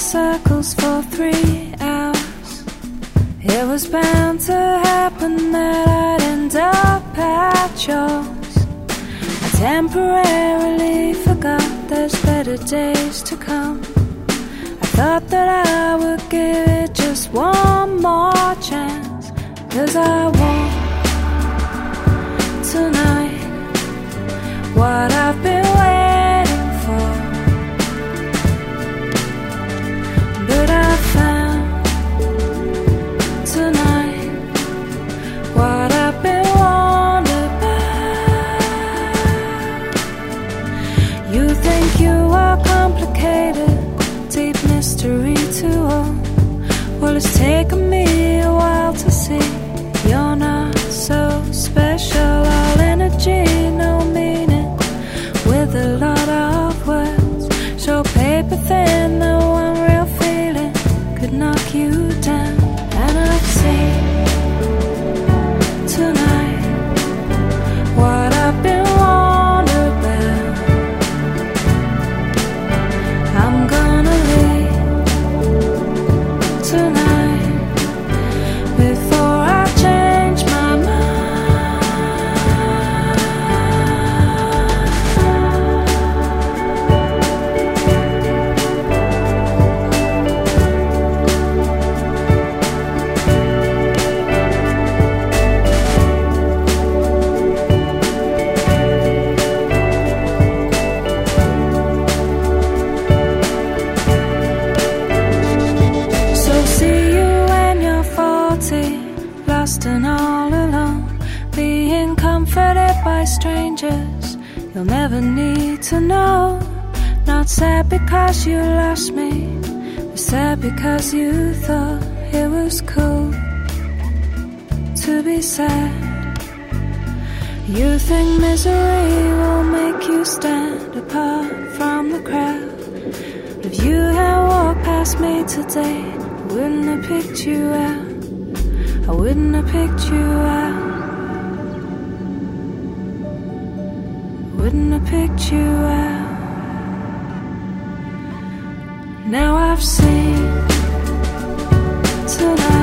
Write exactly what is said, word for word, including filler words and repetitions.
circles for three hours. It was bound to happen that I'd end up at yours. I temporarily forgot there's better days to come. I thought that I would give it just one more chance, 'cause I want tonight what I've been waiting for. But I found tonight what I've been wondering about. You think you are complicated, deep mystery to all. Well, it's taken me a while to see you're not so special. All energy, no meaning, with a lot of words. So paper thin, no one real feeling could knock you down. And I've seen tonight what I've been wondering about. I'm gonna leave tonight before I change my mind. So see you when you're forty, lost and all alone, being comforted by strangers you'll never need to know. Not sad because you lost me, but sad because you thought it was cool to be sad. You think misery will make you stand apart from the crowd. If you had walked past me today, I wouldn't have picked you out. I wouldn't have picked you out. Wouldn't have picked you out. Now I've seen tonight